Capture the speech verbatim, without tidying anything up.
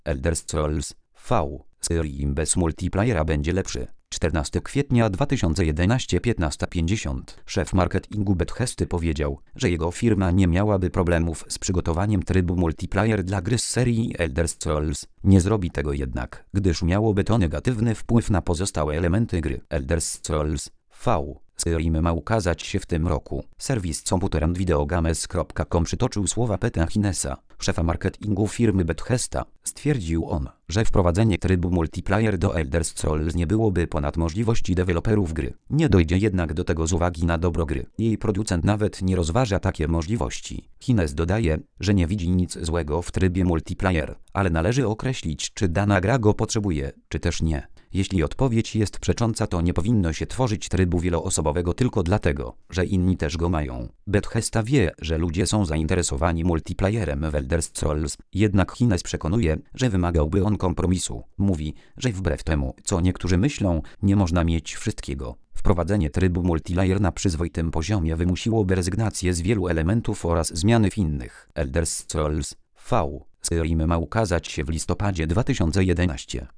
Elder Scrolls V. Skyrim bez multiplayera będzie lepszy. czternastego kwietnia dwa tysiące jedenastego piętnaście pięćdziesiąt. Szef marketingu Bethesdy powiedział, że jego firma nie miałaby problemów z przygotowaniem trybu multiplayer dla gry z serii Elder Scrolls. Nie zrobi tego jednak, gdyż miałoby to negatywny wpływ na pozostałe elementy gry. Elder Scrolls V. Skyrim ma ukazać się w tym roku. Serwis Computer and Video Games kropka com przytoczył słowa Peta Hinesa, szefa marketingu firmy Bethesda. Stwierdził on, że wprowadzenie trybu multiplayer do Elder Scrolls nie byłoby ponad możliwości deweloperów gry. Nie dojdzie jednak do tego z uwagi na dobro gry. Jej producent nawet nie rozważa takie możliwości. Hines dodaje, że nie widzi nic złego w trybie multiplayer, ale należy określić, czy dana gra go potrzebuje, czy też nie. Jeśli odpowiedź jest przecząca, to nie powinno się tworzyć trybu wieloosobowego tylko dlatego, że inni też go mają. Bethesda wie, że ludzie są zainteresowani multiplayerem w Elder Scrolls, jednak Hines przekonuje, że wymagałby on kompromisu. Mówi, że wbrew temu, co niektórzy myślą, nie można mieć wszystkiego. Wprowadzenie trybu multiplayer na przyzwoitym poziomie wymusiłoby rezygnację z wielu elementów oraz zmiany w innych. Elder Scrolls V. Skyrim ma ukazać się w listopadzie dwa tysiące jedenastego.